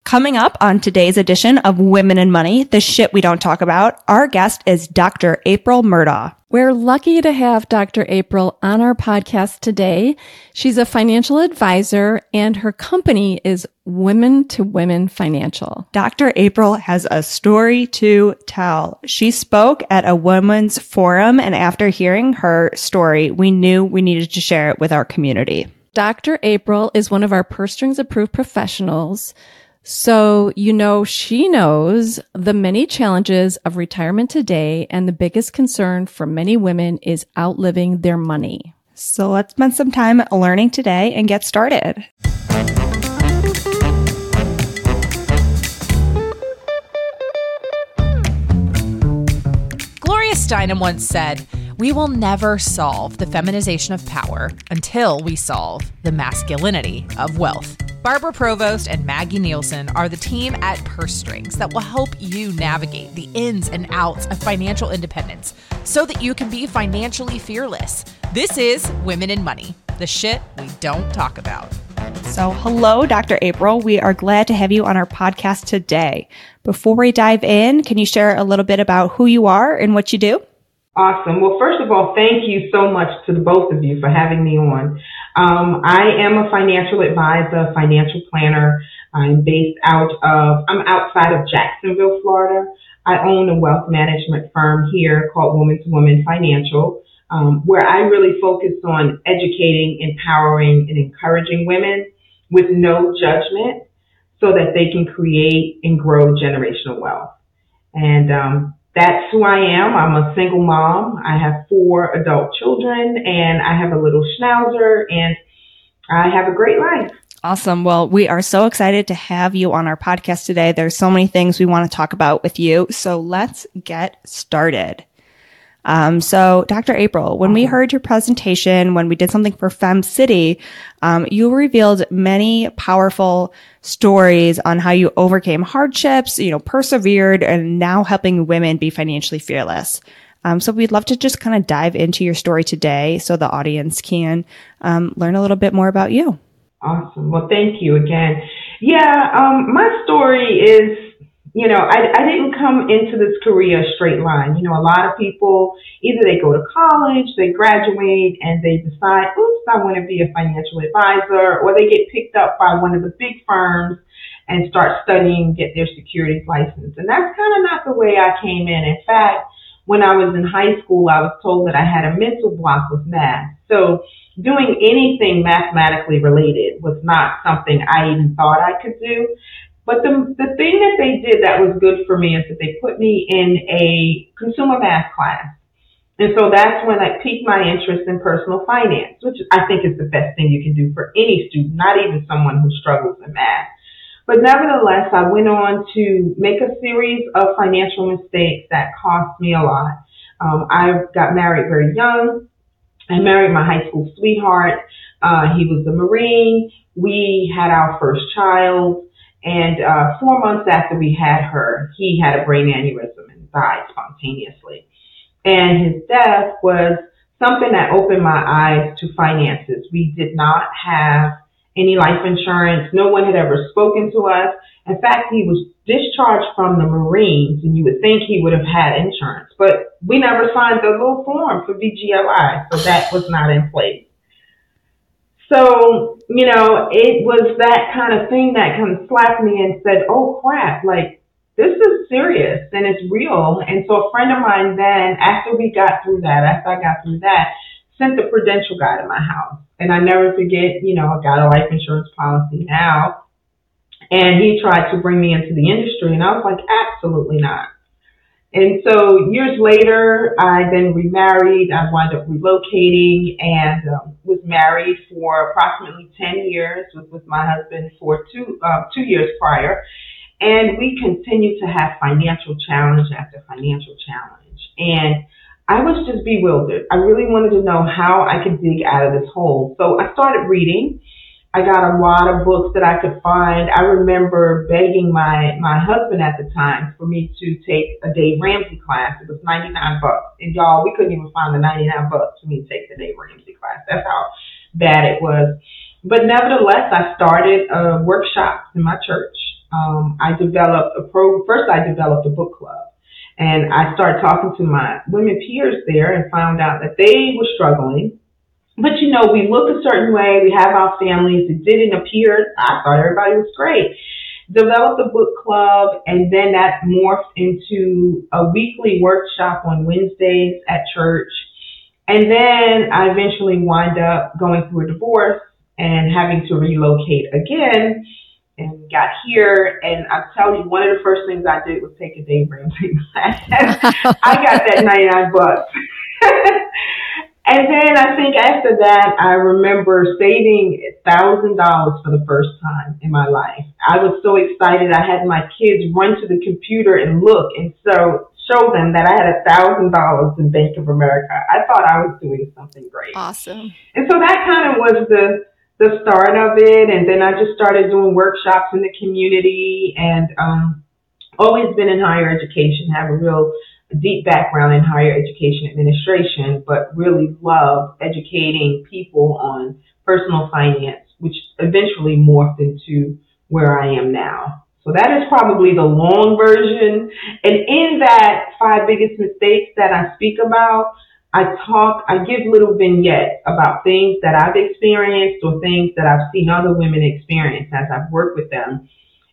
Coming up on today's edition of Women and Money, the shit we don't talk about, our guest is Dr. April Murdaugh. We're lucky to have Dr. April on our podcast today. She's a financial advisor and her company is Women to Women Financial. Dr. April has a story to tell. She spoke at a women's forum, and after hearing her story, we knew we needed to share it with our community. Dr. April is one of our Purse Strings approved professionals. So, she knows the many challenges of retirement today, and the biggest concern for many women is outliving their money. So let's spend some time learning today and get started. Gloria Steinem once said, "We will never solve the feminization of power until we solve the masculinity of wealth." Barbara Provost and Maggie Nielsen are the team at Purse Strings that will help you navigate the ins and outs of financial independence so that you can be financially fearless. This is Women in Money, the shit we don't talk about. So hello, Dr. April. We are glad to have you on our podcast today. Before we dive in, can you share a little bit about who you are and what you do? Awesome. Well, first of all, thank you so much to the both of you for having me on. I am a financial advisor, financial planner. I'm outside of Jacksonville, Florida. I own a wealth management firm here called Women to Women Financial, where I really focus on educating, empowering, and encouraging women with no judgment so that they can create and grow generational wealth. And that's who I am. I'm a single mom. I have 4 adult children and I have a little schnauzer and I have a great life. Awesome. Well, we are so excited to have you on our podcast today. There's so many things we want to talk about with you. So let's get started. So Dr. April, when we heard your presentation, when we did something for Fem City, you revealed many powerful stories on how you overcame hardships, persevered, and now helping women be financially fearless. So we'd love to just kind of dive into your story today so the audience can learn a little bit more about you. Awesome. Well, thank you again. My story is, I didn't come into this career a straight line. A lot of people, either they go to college, they graduate, and they decide, oops, I want to be a financial advisor, or they get picked up by one of the big firms and start studying, get their securities license. And that's kind of not the way I came in. In fact, when I was in high school, I was told that I had a mental block with math. So doing anything mathematically related was not something I even thought I could do. But the thing that they did that was good for me is that they put me in a consumer math class. And so that's when I piqued my interest in personal finance, which I think is the best thing you can do for any student, not even someone who struggles in math. But nevertheless, I went on to make a series of financial mistakes that cost me a lot. I got married very young. I married my high school sweetheart. He was a Marine. We had our first child. And 4 months after we had her, he had a brain aneurysm and died spontaneously. And his death was something that opened my eyes to finances. We did not have any life insurance. No one had ever spoken to us. In fact, he was discharged from the Marines, and you would think he would have had insurance. But we never signed the little form for VGLI, so that was not in place. So, it was that kind of thing that kind of slapped me and said, oh crap, this is serious and it's real. And so a friend of mine then, after I got through that, sent the Prudential guy to my house. And I never forget, I got a life insurance policy now. And he tried to bring me into the industry and I was like, absolutely not. And so years later, I then remarried. I wound up relocating and was married for approximately 10 years, was with my husband for two years prior. And we continued to have financial challenge after financial challenge. And I was just bewildered. I really wanted to know how I could dig out of this hole. So I started reading. I got a lot of books that I could find. I remember begging my husband at the time for me to take a Dave Ramsey class. It was $99. And y'all, we couldn't even find the $99 for me to take the Dave Ramsey class. That's how bad it was. But nevertheless, I started workshops in my church. I developed a book club. And I started talking to my women peers there and found out that they were struggling. But, you know, we look a certain way. We have our families. It didn't appear. I thought everybody was great. Developed a book club, and then that morphed into a weekly workshop on Wednesdays at church. And then I eventually wind up going through a divorce and having to relocate again and got here. And I'll tell you, one of the first things I did was take a Dave Ramsey class. I got that $99. And then I think after that, I remember saving $1,000 for the first time in my life. I was so excited. I had my kids run to the computer and look and show them that I had $1,000 in Bank of America. I thought I was doing something great. Awesome. And so that kind of was the start of it. And then I just started doing workshops in the community, and always been in higher education, have a real deep background in higher education administration, but really love educating people on personal finance, which eventually morphed into where I am now. So that is probably the long version. And in that 5 biggest mistakes that I speak about, I give little vignettes about things that I've experienced or things that I've seen other women experience as I've worked with them.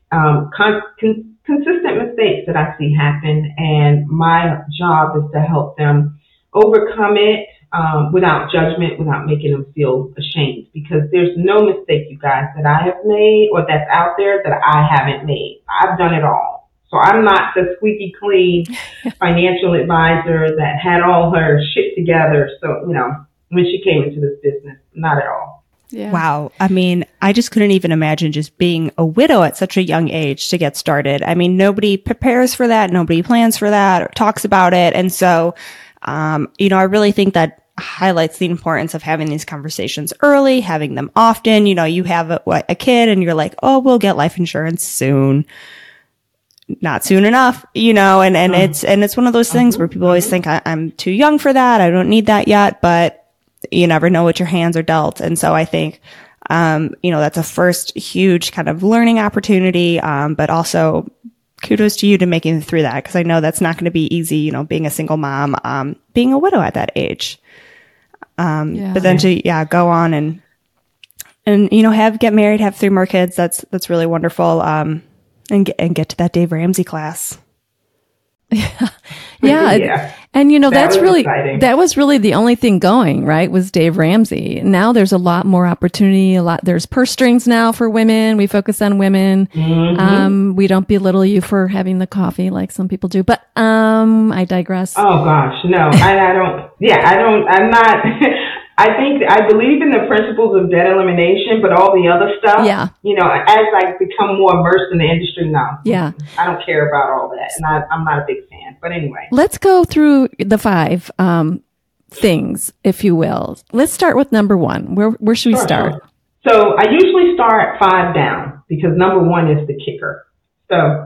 Consistent mistakes that I see happen, and my job is to help them overcome it without judgment, without making them feel ashamed, because there's no mistake, you guys, that I have made or that's out there that I haven't made. I've done it all. So I'm not the squeaky clean financial advisor that had all her shit together. So, you know, when she came into this business, not at all. Yeah. Wow. I mean, I just couldn't even imagine just being a widow at such a young age to get started. I mean, nobody prepares for that. Nobody plans for that or talks about it. And so, you know, I really think that highlights the importance of having these conversations early, having them often. You know, you have a kid and you're like, oh, we'll get life insurance soon. Not soon enough, you know, and it's one of those things where people always think I'm too young for that. I don't need that yet, but you never know what your hands are dealt. And so I think, you know, that's a first huge kind of learning opportunity. But also kudos to you to making it through that, because I know that's not going to be easy, you know, being a single mom, being a widow at that age. But then to, go on and, you know, get married, have 3 more kids. That's really wonderful. And get to that Dave Ramsey class. Yeah. And you know, that was really the only thing going, right? Was Dave Ramsey. Now there's a lot more opportunity, there's purse strings now for women. We focus on women. Mm-hmm. We don't belittle you for having the coffee like some people do, but, I digress. Oh gosh, no, I'm not, I believe in the principles of debt elimination, but all the other stuff, you know, as I become more immersed in the industry now, I don't care about all that. And I'm not a big fan, but anyway. Let's go through the 5, things, if you will. Let's start with number 1. Where should we start? Sure. So I usually start 5 down because number 1 is the kicker. So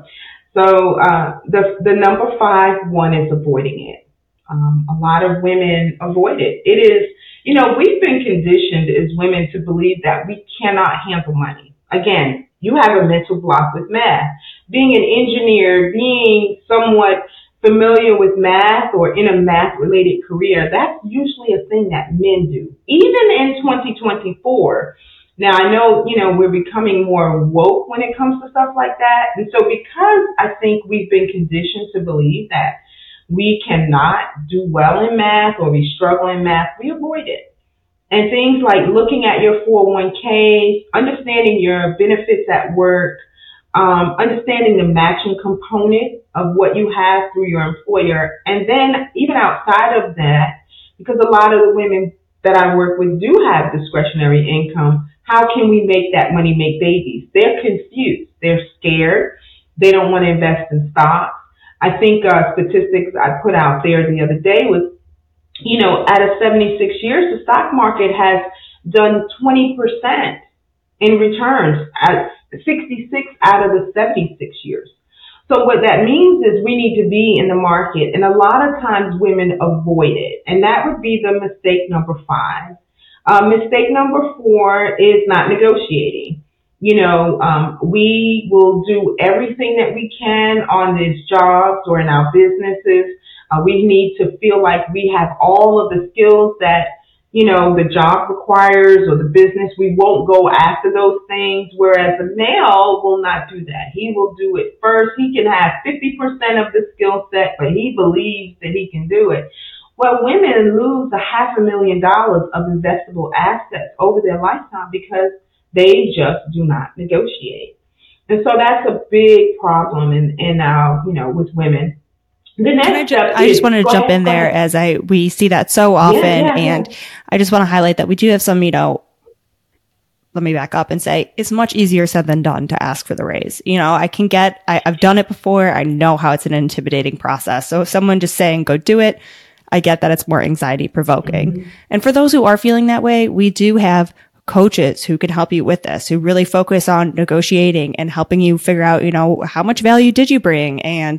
the number 5 one is avoiding it. A lot of women avoid it. It is, you know, we've been conditioned as women to believe that we cannot handle money. Again, you have a mental block with math. Being an engineer, being somewhat familiar with math or in a math-related career, that's usually a thing that men do. Even in 2024. Now, I know, you know, we're becoming more woke when it comes to stuff like that. And so because I think we've been conditioned to believe that we cannot do well in math or we struggle in math, we avoid it. And things like looking at your 401k, understanding your benefits at work, understanding the matching component of what you have through your employer. And then even outside of that, because a lot of the women that I work with do have discretionary income, how can we make that money make babies? They're confused. They're scared. They don't want to invest in stocks. I think statistics I put out there the other day was, you know, out of 76 years, the stock market has done 20% in returns at 66 out of the 76 years. So what that means is we need to be in the market, and a lot of times women avoid it, and that would be the mistake number 5. Mistake number 4 is not negotiating. we will do everything that we can on these jobs or in our businesses. We need to feel like we have all of the skills that, the job requires or the business. We won't go after those things, whereas a male will not do that. He will do it first. He can have 50% of the skill set, but he believes that he can do it. Well, women lose $500,000 of investable assets over their lifetime because they just do not negotiate. And so that's a big problem in our, with women. The next step I just wanted to jump in there as we see that so often. And I just want to highlight that we do have some, let me back up and say it's much easier said than done to ask for the raise. I've done it before. I know how it's an intimidating process. So if someone just saying, go do it, I get that it's more anxiety provoking. Mm-hmm. And for those who are feeling that way, we do have coaches who can help you with this, who really focus on negotiating and helping you figure out, how much value did you bring? And,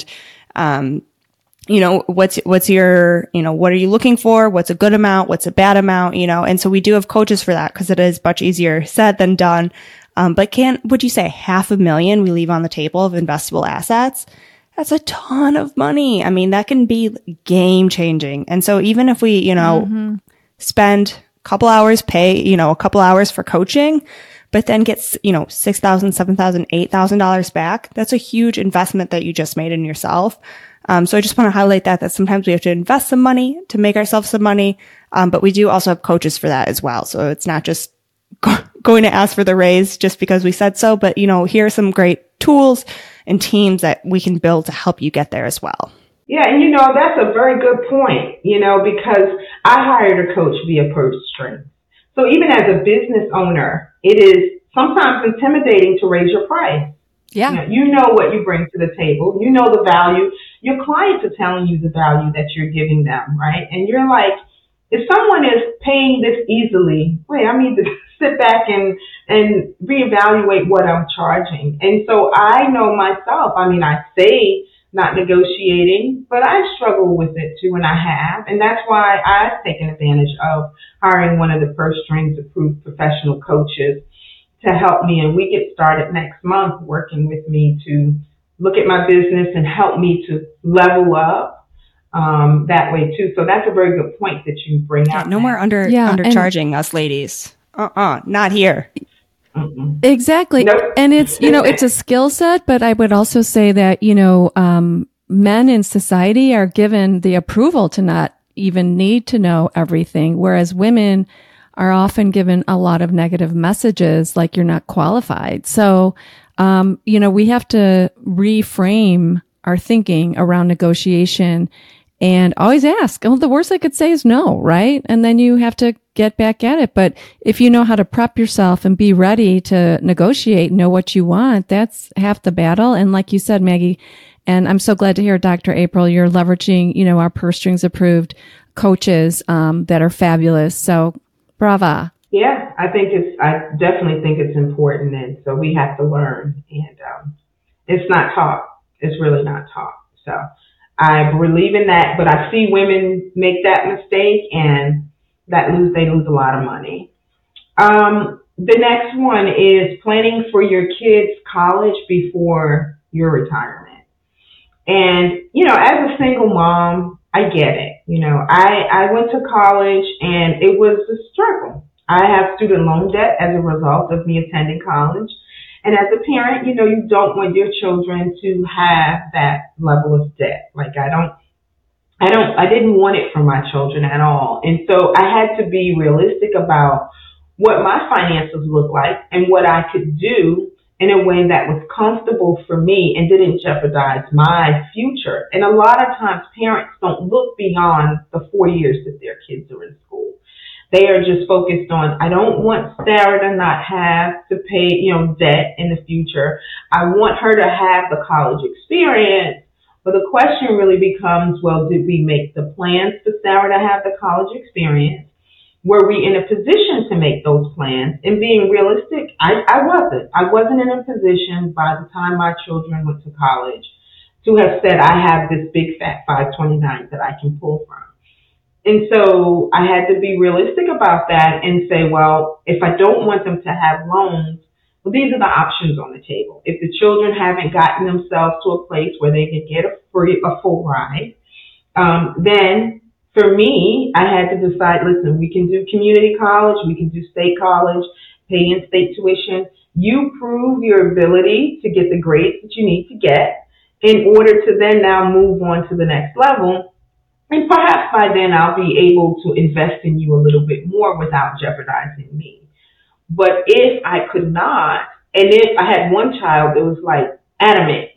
what's your, what are you looking for? What's a good amount? What's a bad amount? And so we do have coaches for that because it is much easier said than done. But would you say $500,000 we leave on the table of investable assets? That's a ton of money. I mean, that can be game changing. And so even if we, spend a couple hours, pay, a couple hours for coaching, but then get, $6,000, $7,000, $8,000 back, that's a huge investment that you just made in yourself. So I just want to highlight that sometimes we have to invest some money to make ourselves some money. But we do also have coaches for that as well. So it's not just going to ask for the raise just because we said so, but here are some great tools and teams that we can build to help you get there as well. Yeah, and that's a very good point, because I hired a coach via purse strings. So even as a business owner, it is sometimes intimidating to raise your price. Yeah. You know what you bring to the table. You know the value. Your clients are telling you the value that you're giving them, right? And you're like, if someone is paying this easily, I need to sit back and reevaluate what I'm charging. And so I know myself, I say not negotiating, but I struggle with it too, and I have. And that's why I've taken advantage of hiring one of the purse strings approved professional coaches to help me. And we get started next month working with me to look at my business and help me to level up that way too. So that's a very good point that you bring up. No more undercharging us ladies. Not here. Mm-mm. Exactly. Nope. And it's, it's a skill set, but I would also say that, men in society are given the approval to not even need to know everything, whereas women are often given a lot of negative messages like you're not qualified. So, we have to reframe our thinking around negotiation and always ask. Oh, the worst I could say is no, right? And then you have to get back at it. But if you know how to prep yourself and be ready to negotiate, know what you want, that's half the battle. And like you said, Maggie, and I'm so glad to hear, Dr. April, you're leveraging, our purse strings approved coaches, that are fabulous. So brava. Yeah, I definitely think it's important. And so we have to learn, and, it's not taught. It's really not taught. So I believe in that, but I see women make that mistake and they lose a lot of money. The next one is planning for your kids' college before your retirement. And, as a single mom, I get it. I went to college and it was a struggle. I have student loan debt as a result of me attending college. And as a parent, you don't want your children to have that level of debt. Like I didn't want it for my children at all. And so I had to be realistic about what my finances look like and what I could do in a way that was comfortable for me and didn't jeopardize my future. And a lot of times parents don't look beyond the 4 years that their kids are in school. They are just focused on, I don't want Sarah to not have to pay, debt in the future. I want her to have the college experience. But the question really becomes, well, did we make the plans for Sarah to have the college experience? Were we in a position to make those plans? And being realistic, I wasn't. I wasn't in a position by the time my children went to college to have said, I have this big fat 529 that I can pull from. And so I had to be realistic about that and say, well, if I don't want them to have loans, these are the options on the table. If the children haven't gotten themselves to a place where they can get a full ride, then for me, I had to decide, listen, we can do community college, we can do state college, pay in-state tuition. You prove your ability to get the grades that you need to get in order to then now move on to the next level. And perhaps by then I'll be able to invest in you a little bit more without jeopardizing me. But if I could not, and if I had one child that was like adamant,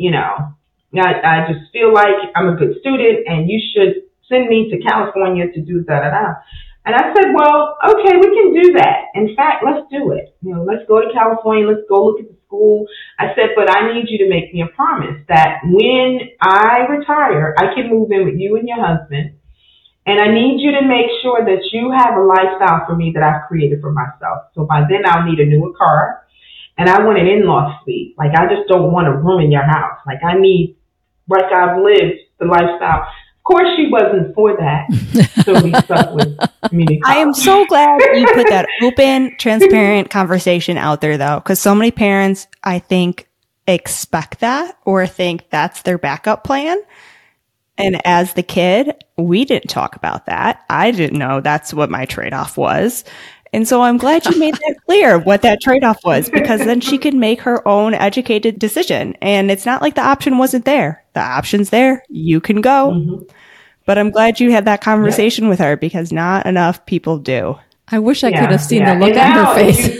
I just feel like I'm a good student and you should send me to California to do da-da-da. And I said, well, okay, we can do that. In fact, let's do it. Let's go to California. Let's go look at the school. I said, but I need you to make me a promise that when I retire, I can move in with you and your husband. And I need you to make sure that you have a lifestyle for me that I've created for myself. So by then I'll need a newer car. And I want an in-law suite. Like, I just don't want a room in your house. Like, I need, like I've lived the lifestyle. Of course, she wasn't for that. So we stuck with community college. I am so glad you put that open, transparent conversation out there, though, because so many parents, I think, expect that or think that's their backup plan. And as the kid, we didn't talk about that. I didn't know that's what my trade-off was. And so I'm glad you made that clear what that trade-off was, because then she could make her own educated decision. And it's not like the option wasn't there. The option's there. You can go. Mm-hmm. But I'm glad you had that conversation with her, because not enough people do. I wish I could have seen the look on her face.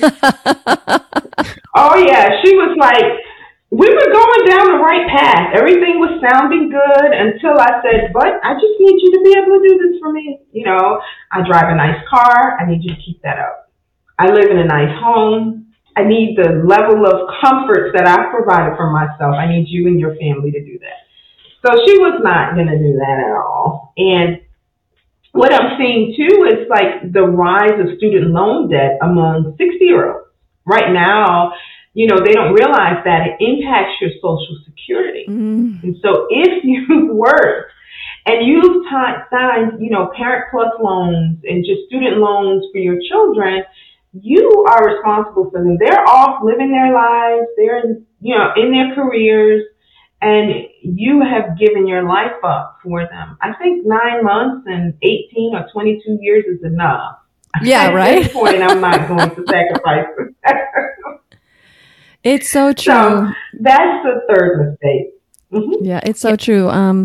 Oh, yeah. She was like, we were going down the right path. Everything was sounding good until I said, but I just need you to be able to do this for me. I drive a nice car. I need you to keep that up. I live in a nice home. I need the level of comforts that I've provided for myself. I need you and your family to do that. So she was not going to do that at all. And what I'm seeing too is like the rise of student loan debt among 60-year-olds. Right now, they don't realize that it impacts your Social Security. Mm. And so if you work and you've signed, Parent Plus loans and just student loans for your children, you are responsible for them. They're off living their lives. They're, in their careers, and you have given your life up for them. I think 9 months and 18 or 22 years is enough. Yeah, right. At this point, I'm not going to sacrifice them. It's so true. So that's the third mistake. Mm-hmm. Yeah, it's so true.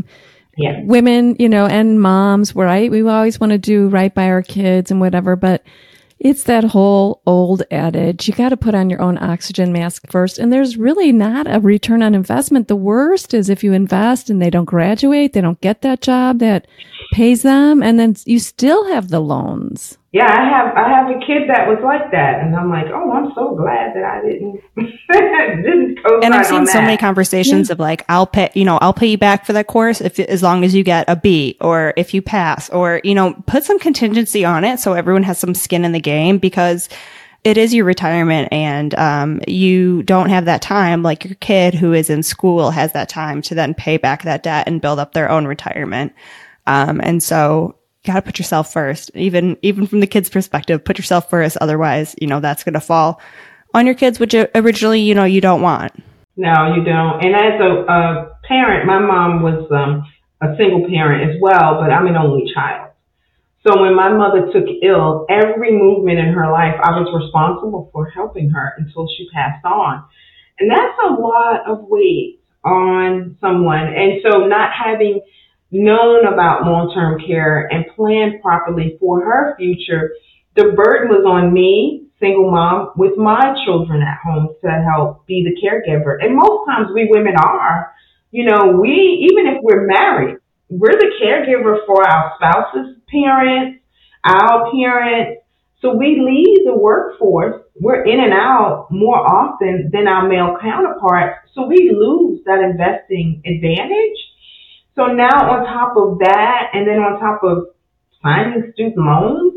Women, and moms, we always want to do right by our kids and whatever, but it's that whole old adage. You got to put on your own oxygen mask first. And there's really not a return on investment. The worst is if you invest and they don't graduate, they don't get that job that pays them, and then you still have the loans. Yeah, I have a kid that was like that, and I'm like, oh, I'm so glad that I didn't co-sign. And I've seen so many conversations of like, I'll pay you back for that course as long as you get a B, or if you pass, or put some contingency on it so everyone has some skin in the game, because it is your retirement, and you don't have that time like your kid who is in school has that time to then pay back that debt and build up their own retirement. And so you got to put yourself first, even from the kid's perspective, put yourself first. Otherwise, that's going to fall on your kids, which originally, you don't want. No, you don't. And as a parent, my mom was a single parent as well, but I'm an only child. So when my mother took ill, every movement in her life, I was responsible for helping her until she passed on. And that's a lot of weight on someone. And so not having known about long-term care and planned properly for her future, the burden was on me, single mom, with my children at home to help be the caregiver. And most times we women are, even if we're married, we're the caregiver for our spouse's parents, our parents. So we leave the workforce. We're in and out more often than our male counterparts. So we lose that investing advantage. So now on top of that, and then on top of signing student loans,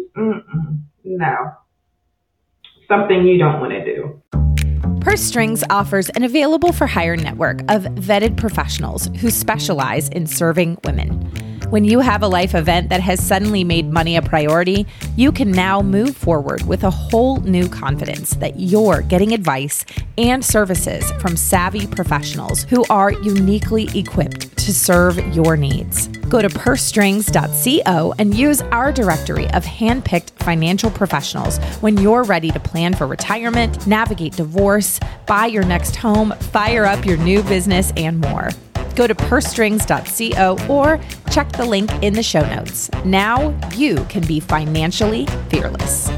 no. Something you don't want to do. Purse Strings offers an available for hire network of vetted professionals who specialize in serving women. When you have a life event that has suddenly made money a priority, you can now move forward with a whole new confidence that you're getting advice and services from savvy professionals who are uniquely equipped to serve your needs. Go to pursestrings.co and use our directory of handpicked financial professionals when you're ready to plan for retirement, navigate divorce, buy your next home, fire up your new business, and more. Go to pursestrings.co or check the link in the show notes. Now you can be financially fearless.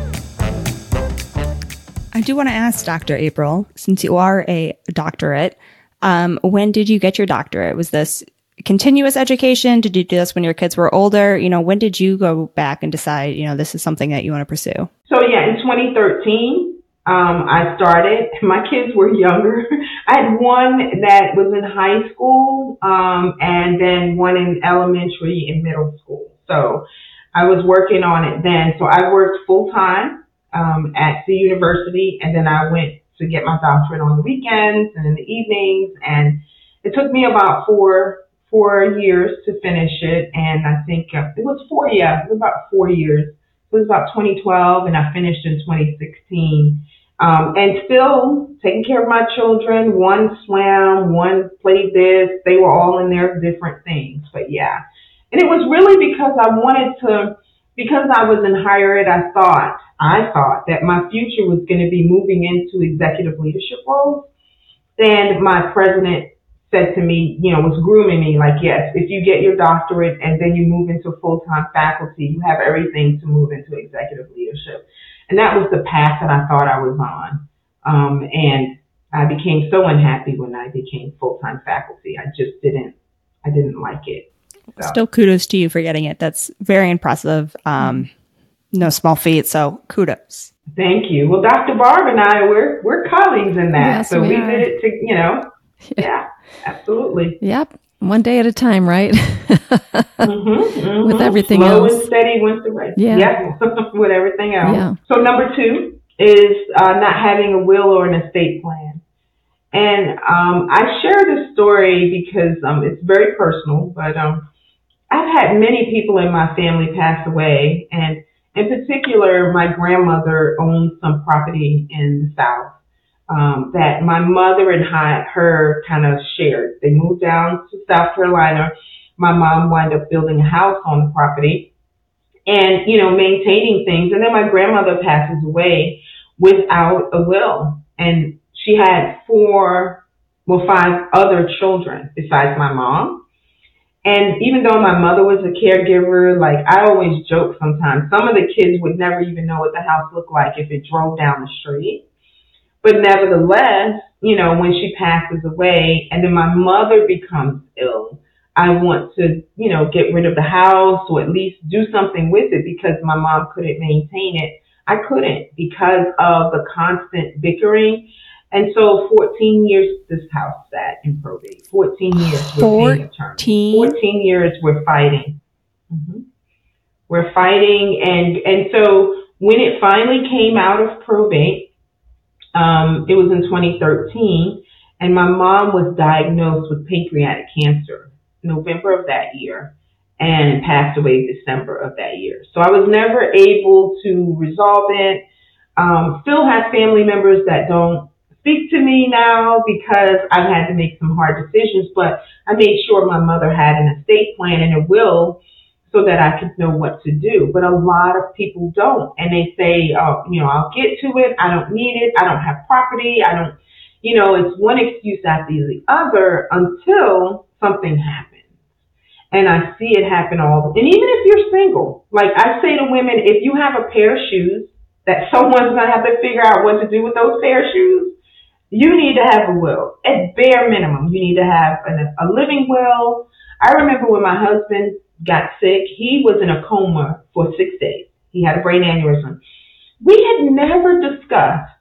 I do want to ask Dr. April, since you are a doctorate, when did you get your doctorate? Was this continuous education? Did you do this when your kids were older? When did you go back and decide, this is something that you want to pursue? So in 2013, I started. My kids were younger. I had one that was in high school, and then one in elementary and middle school. So I was working on it then. So I worked full time at the university, and then I went to get my doctorate on the weekends and in the evenings. And it took me about four years to finish it. And I think it was about 4 years. It was about 2012, and I finished in 2016. And still taking care of my children. One swam, one played this. They were all in their different things. But yeah. And it was really because because I was in higher ed, I thought that my future was going to be moving into executive leadership roles. And my president said to me, was grooming me like, yes, if you get your doctorate and then you move into full-time faculty, you have everything to move into executive leadership. And that was the path that I thought I was on. And I became so unhappy when I became full-time faculty. I didn't like it. So. Still kudos to you for getting it. That's very impressive. No small feat. So kudos. Thank you. Well, Dr. Barb and I, we're colleagues in that. Yes, so we are. did it yeah, absolutely. Yep. One day at a time, right? With everything Slow else. and steady wins the race. Yeah. With everything else. Yeah. So number 2 is not having a will or an estate plan. And I share this story because it's very personal, but I've had many people in my family pass away, and in particular, my grandmother owned some property in the South that my mother and her kind of shared. They moved down to South Carolina. My mom wound up building a house on the property and, maintaining things. And then my grandmother passes away without a will. And she had 5 other children besides my mom. And even though my mother was a caregiver, like I always joke sometimes, some of the kids would never even know what the house looked like if it drove down the street. But nevertheless, when she passes away and then my mother becomes ill, I want to, get rid of the house or at least do something with it because my mom couldn't maintain it. I couldn't because of the constant bickering. And so 14 years this house sat in probate. 14 years we're paying attorney. 14 years we're fighting. Mm-hmm. We're fighting. And so when it finally came out of probate, it was in 2013, and my mom was diagnosed with pancreatic cancer November of that year and passed away December of that year. So I was never able to resolve it. Still have family members that don't speak to me now because I've had to make some hard decisions, but I made sure my mother had an estate plan and a will so that I could know what to do. But a lot of people don't. And they say, I'll get to it. I don't need it. I don't have property. It's one excuse after the other until something happens. And I see it happen and even if you're single, like I say to women, if you have a pair of shoes that someone's going to have to figure out what to do with those pair of shoes, you need to have a will. At bare minimum, you need to have a living will. I remember when my husband got sick, he was in a coma for 6 days. He had a brain aneurysm. We had never discussed,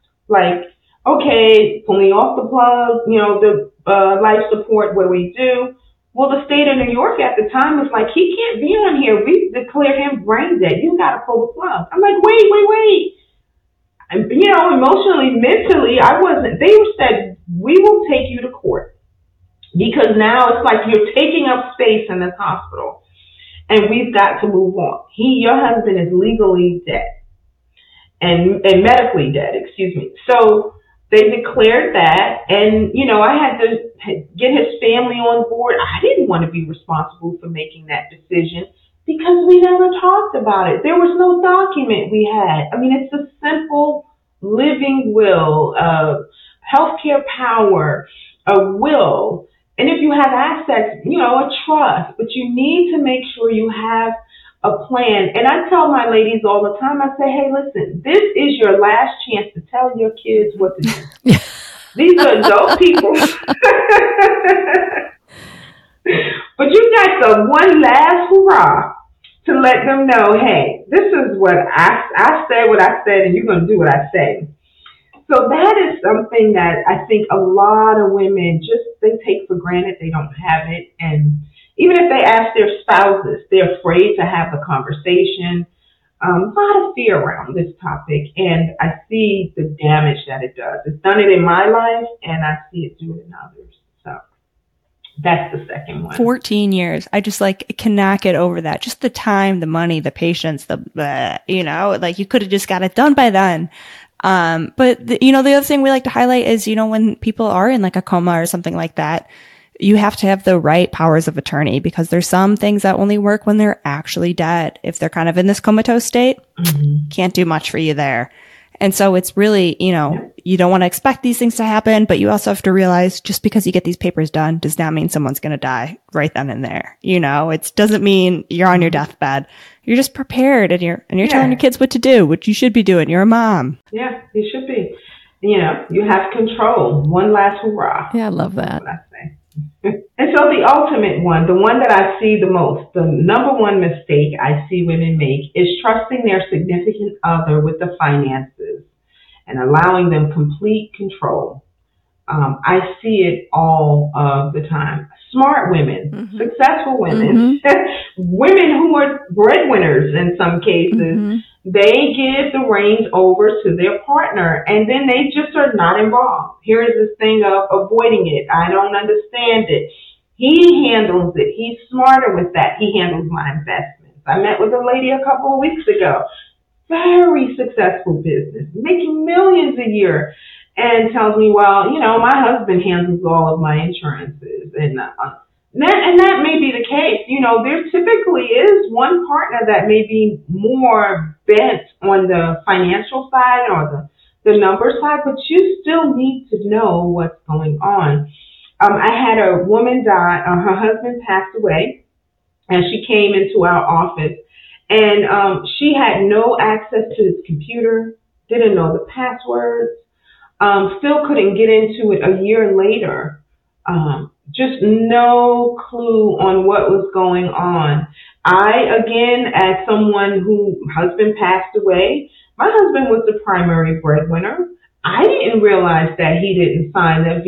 okay, pulling off the plug, the life support, what do we do? Well, the state of New York at the time was like, he can't be on here. We declared him brain dead. You got to pull the plug. I'm like, wait. And, emotionally, mentally, they said, we will take you to court because now it's like you're taking up space in this hospital. and we've got to move on. Your husband is legally dead and medically dead, excuse me. So they declared that, and, I had to get his family on board. I didn't want to be responsible for making that decision because we never talked about it. There was no document we had. I mean, it's a simple living will, healthcare power, a will. And if you have assets, a trust, but you need to make sure you have a plan. And I tell my ladies all the time, I say, hey, listen, this is your last chance to tell your kids what to do. These are adult people. But you got the one last hurrah to let them know, hey, this is what I said what I said, and you're going to do what I say. So that is something that I think a lot of women they take for granted. They don't have it. And even if they ask their spouses, they're afraid to have the conversation. A lot of fear around this topic. And I see the damage that it does. It's done it in my life, and I see it do it in others. So that's the second one. 14 years. I just cannot get over that. Just the time, the money, the patience, you could have just got it done by then. But the other thing we like to highlight is, when people are in a coma or something like that, you have to have the right powers of attorney, because there's some things that only work when they're actually dead. If they're kind of in this comatose state, can't do much for you there. And so it's really, you don't want to expect these things to happen, but you also have to realize just because you get these papers done does not mean someone's going to die right then and there. It doesn't mean you're on your deathbed. You're just prepared, and you're telling your kids what to do, what you should be doing. You're a mom. Yeah, you should be. You have control. One last hurrah. Yeah, I love that. That's what I say. And so the ultimate one, the one that I see the most, the number one mistake I see women make is trusting their significant other with the finances and allowing them complete control. I see it all of the time. Smart women, successful women, women who are breadwinners in some cases, they give the reins over to their partner, and then they just are not involved. Here is this thing of avoiding it. I don't understand it. He handles it. He's smarter with that. He handles my investments. I met with a lady a couple of weeks ago, very successful business, making millions a year, and tells me, well, my husband handles all of my insurances. And that may be the case. There typically is one partner that may be more bent on the financial side or the number side, but you still need to know what's going on. I had a woman die. Her husband passed away, and she came into our office, and she had no access to his computer, didn't know the passwords, still couldn't get into it a year later. Just no clue on what was going on. I, again, as someone whose husband passed away, my husband was the primary breadwinner. I didn't realize that he didn't sign the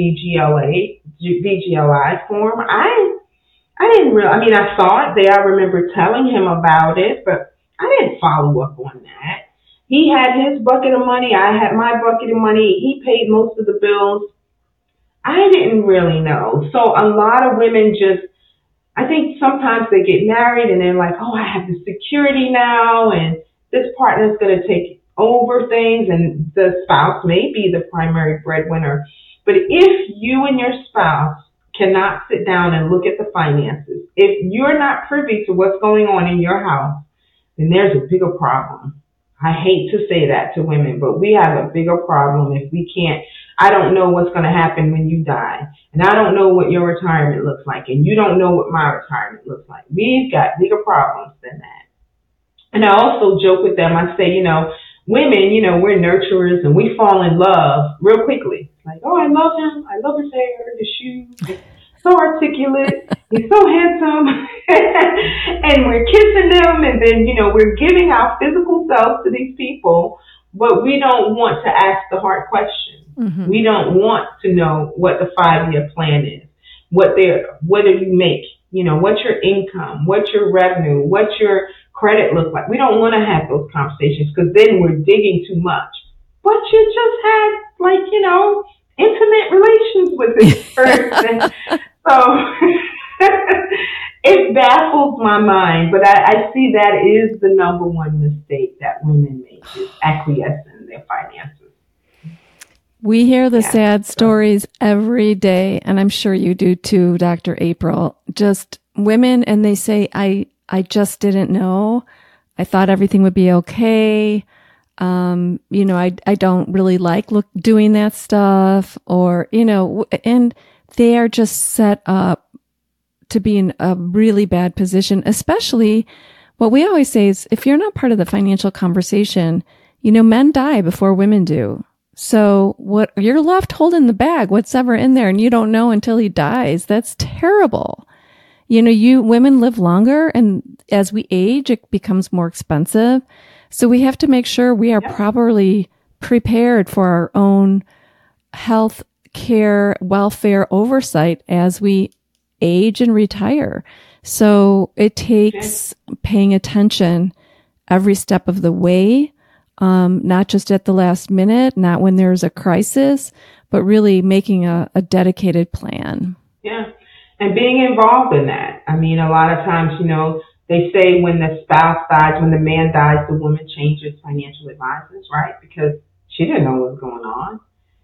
VGLI form. I didn't realize, I saw it there. I remember telling him about it, but I didn't follow up on that. He had his bucket of money. I had my bucket of money. He paid most of the bills. I didn't really know. So a lot of women I think sometimes they get married and they're like, oh, I have the security now, and this partner's going to take over things, and the spouse may be the primary breadwinner. But if you and your spouse cannot sit down and look at the finances, if you're not privy to what's going on in your house, then there's a bigger problem. I hate to say that to women, but we have a bigger problem if we can't. I don't know what's going to happen when you die, and I don't know what your retirement looks like, and you don't know what my retirement looks like. We've got bigger problems than that. And I also joke with them. I say, women, we're nurturers, and we fall in love real quickly. Like, oh, I love him. I love his hair, his shoes. He's so articulate. He's so handsome. And we're kissing them, and then, we're giving our physical selves to these people, but we don't want to ask the hard questions. We don't want to know what the 5-year plan is, what do you make, what's your income, what's your revenue, what's your credit look like. We don't want to have those conversations, because then we're digging too much. But you just had, intimate relations with this person. So if it baffles my mind, but I see that is the number one mistake that women make, is acquiescing in their finances. We hear the sad stories every day, and I'm sure you do too, Dr. April. Just women, and they say, I just didn't know. I thought everything would be okay. I don't really like doing that stuff, or, and they are just set up to be in a really bad position, especially what we always say is if you're not part of the financial conversation, men die before women do. So what you're left holding the bag, what's ever in there, and you don't know until he dies. That's terrible. Women live longer, and as we age, it becomes more expensive. So we have to make sure we are properly prepared for our own health care, welfare oversight as we age and retire. So it takes paying attention every step of the way, not just at the last minute, not when there's a crisis, but really making a dedicated plan. Yeah. And being involved in that. I mean, a lot of times, they say when the spouse dies, when the man dies, the woman changes financial advisors, right? Because she didn't know what was going on,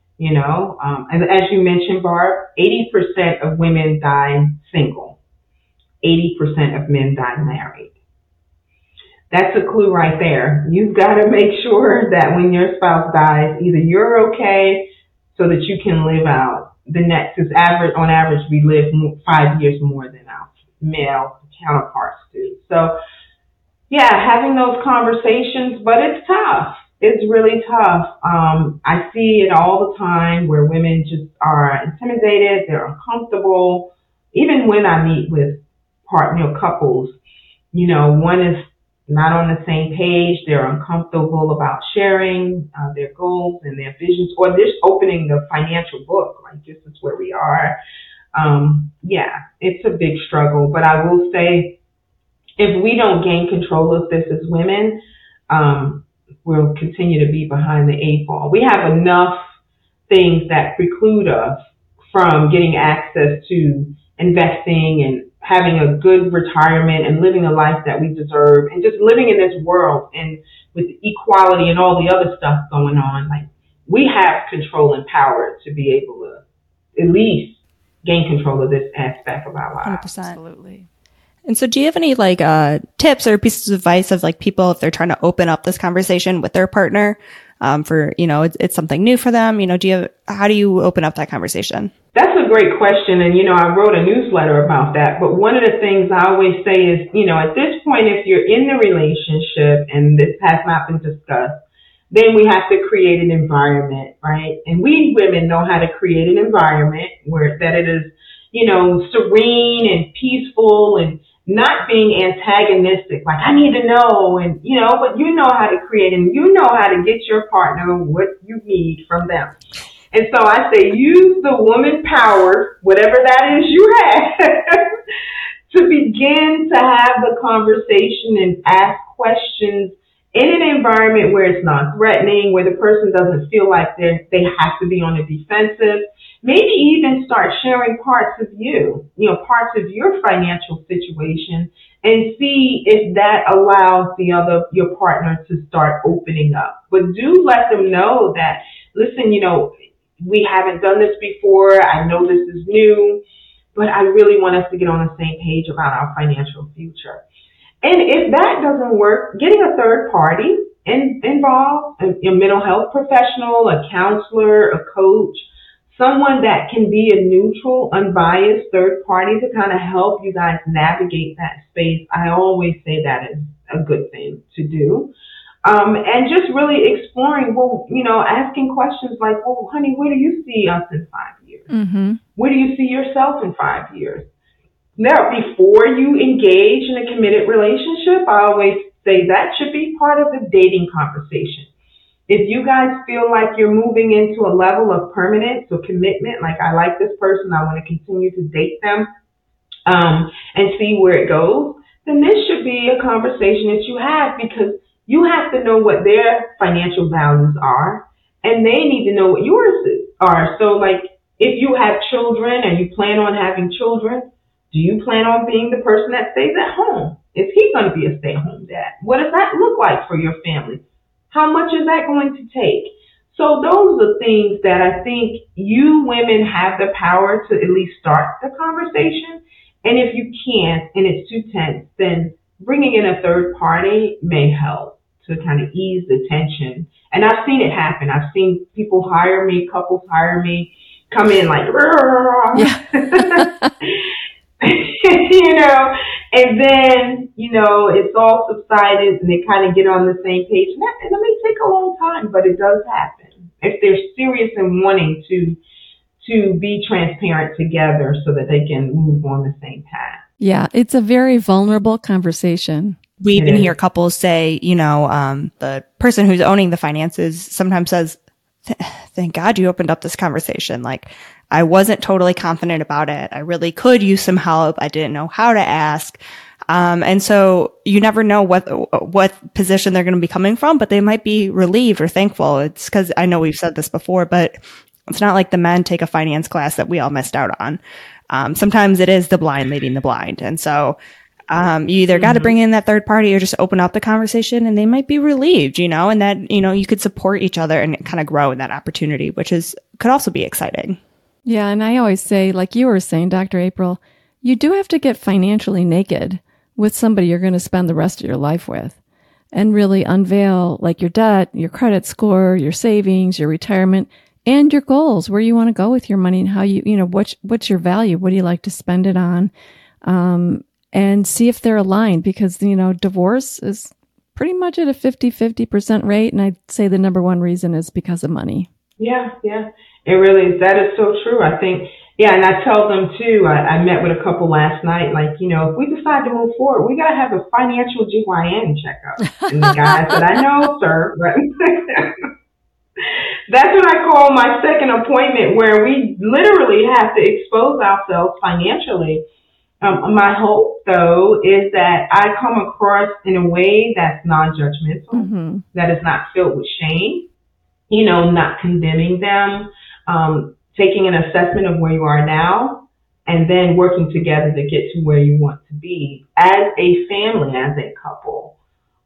And as you mentioned, Barb, 80% of women die single. 80% of men die married. That's a clue right there. You've got to make sure that when your spouse dies, either you're okay so that you can live out the next, because on average, we live 5 years more than our male counterparts do. So, having those conversations, but it's tough. It's really tough. I see it all the time where women just are intimidated, they're uncomfortable. Even when I meet with couples, one is not on the same page, they're uncomfortable about sharing their goals and their visions, or just opening the financial book, like this is where we are. It's a big struggle, but I will say if we don't gain control of this as women, we'll continue to be behind the 8 ball. We have enough things that preclude us from getting access to investing and having a good retirement and living a life that we deserve, and just living in this world and with equality and all the other stuff going on. Like, we have control and power to be able to at least gain control of this aspect of our lives. 100%. Absolutely. And so do you have any tips or pieces of advice of people if they're trying to open up this conversation with their partner for, it's something new for them? How do you open up that conversation? That's a great question. And, I wrote a newsletter about that. But one of the things I always say is, at this point, if you're in the relationship and this has not been discussed, then we have to create an environment, right? And we women know how to create an environment that it is, serene and peaceful and not being antagonistic, like I need to know, and but you know how to create, and you know how to get your partner what you need from them. And so I say use the woman power, whatever that is you have, to begin to have the conversation and ask questions in an environment where it's non-threatening, where the person doesn't feel like they have to be on the defensive. Maybe even start sharing parts of parts of your financial situation, and see if that allows your partner to start opening up. But do let them know that, listen, we haven't done this before. I know this is new, but I really want us to get on the same page about our financial future. And if that doesn't work, getting a third party involved, a mental health professional, a counselor, a coach, someone that can be a neutral, unbiased third party to kind of help you guys navigate that space. I always say that is a good thing to do. And just really exploring, asking questions like, well, honey, where do you see us in 5 years? Mm-hmm. Where do you see yourself in 5 years? Now, before you engage in a committed relationship, I always say that should be part of the dating conversation. If you guys feel like you're moving into a level of permanence or commitment, like I like this person, I want to continue to date them, and see where it goes, then this should be a conversation that you have, because you have to know what their financial values are, and they need to know what yours are. So, like, if you have children and you plan on having children, Do you plan on being the person that stays at home? Is he going to be a stay-at-home dad? What does that look like for your family? How much is that going to take? So those are the things that I think you women have the power to at least start the conversation. And if you can't, and it's too tense, then bringing in a third party may help to kind of ease the tension. And I've seen it happen. I've seen people hire me, couples hire me, come in like, you know, and then, you know, it's all subsided and they kind of get on the same page. And it may take a long time, but it does happen if they're serious and wanting to be transparent together so that they can move on the same path. Yeah, it's a very vulnerable conversation. We even hear couples say, you know, the person who's owning the finances sometimes says, thank God you opened up this conversation. Like, I wasn't totally confident about it. I really could use some help. I didn't know how to ask. And so you never know what position they're going to be coming from, but they might be relieved or thankful. It's because I know we've said this before, but it's not like the men take a finance class that we all missed out on. Sometimes it is the blind leading the blind. And so you either got to bring in that third party or just open up the conversation, and they might be relieved, you know, and that, you know, you could support each other and kind of grow in that opportunity, which could also be exciting. Yeah. And I always say, like you were saying, Dr. April, you do have to get financially naked with somebody you're going to spend the rest of your life with and really unveil like your debt, your credit score, your savings, your retirement, and your goals, where you want to go with your money and how you know, what's your value? What do you like to spend it on? And see if they're aligned, because, you know, divorce is pretty much at a 50% rate. And I'd say the number one reason is because of money. Yeah. It really is. That is so true. I think, and I tell them too, I met with a couple last night, like, you know, if we decide to move forward, we got to have a financial GYN checkup. And the guy said, I know, sir. But that's what I call my second appointment, where we literally have to expose ourselves financially. My hope, though, is that I come across in a way that's non-judgmental, that is not filled with shame, you know, not condemning them, taking an assessment of where you are now, and then working together to get to where you want to be as a family, as a couple.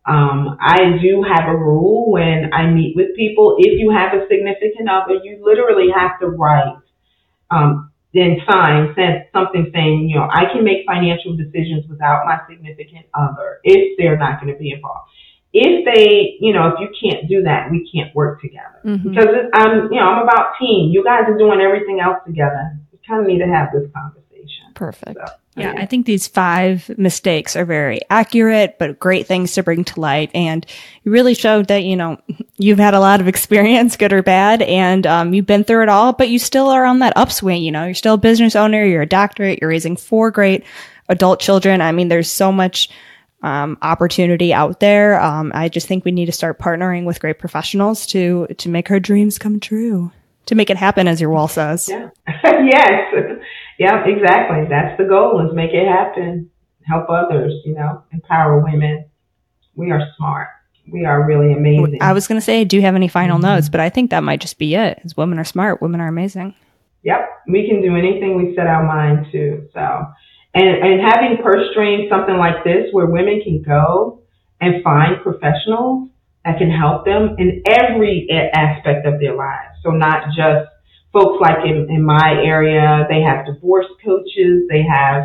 I do have a rule when I meet with people. If you have a significant other, you literally have to write, then sign, send something saying, you know, I can make financial decisions without my significant other if they're not going to be involved. If they, you know, if you can't do that, we can't work together. Because I'm about team. You guys are doing everything else together. We kind of need to have this conversation. Perfect. So, yeah, I think these 5 mistakes are very accurate, but great things to bring to light. And you really showed that, you know, you've had a lot of experience, good or bad, and you've been through it all, but you still are on that upswing. You know, you're still a business owner, you're a doctorate, you're raising 4 great adult children. I mean, there's so much opportunity out there. I just think we need to start partnering with great professionals to make her dreams come true, to make it happen, as your wall says. Yeah. Yes. Yeah, exactly. That's the goal, is make it happen, help others, you know, empower women. We are smart. We are really amazing. I was going to say, do you have any final notes? But I think that might just be it. Is women are smart. Women are amazing. Yep. We can do anything we set our mind to. So, and having Purse Stream, something like this, where women can go and find professionals that can help them in every aspect of their lives. So not just folks like in my area, they have divorce coaches, they have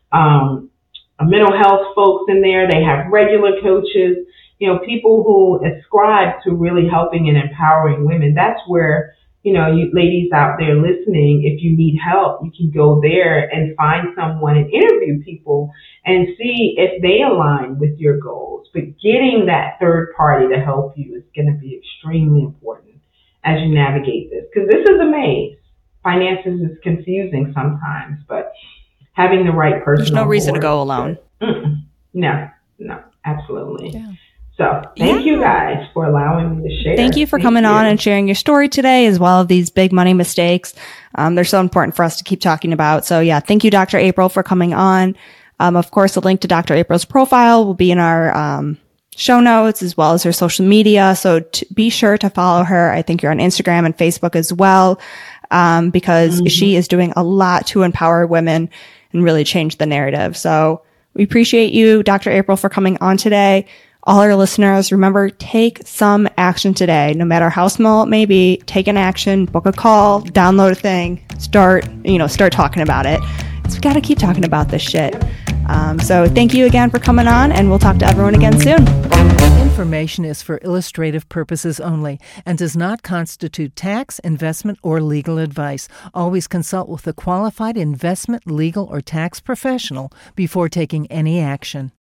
mental health folks in there, they have regular coaches, you know, people who ascribe to really helping and empowering women. That's where, you know, you ladies out there listening, if you need help, you can go there and find someone and interview people and see if they align with your goals. But getting that third party to help you is going to be extremely important as you navigate this, because this is a maze. Finances is confusing sometimes, but having the right person. There's no reason to go alone. No, absolutely. Yeah. So thank you guys for allowing me to share. Thank you for coming on and sharing your story today, as well as these big money mistakes. They're so important for us to keep talking about. So yeah, thank you, Dr. April, for coming on. Of course, a link to Dr. April's profile will be in our show notes, as well as her social media. So be sure to follow her. I think you're on Instagram and Facebook as well, because she is doing a lot to empower women. and really change the narrative. So we appreciate you, Dr. April, for coming on today. All our listeners, remember, take some action today. No matter how small it may be, take an action, book a call, download a thing, start talking about it. So we got to keep talking about this shit. So thank you again for coming on, and we'll talk to everyone again soon. Information is for illustrative purposes only and does not constitute tax, investment, or legal advice. Always consult with a qualified investment, legal, or tax professional before taking any action.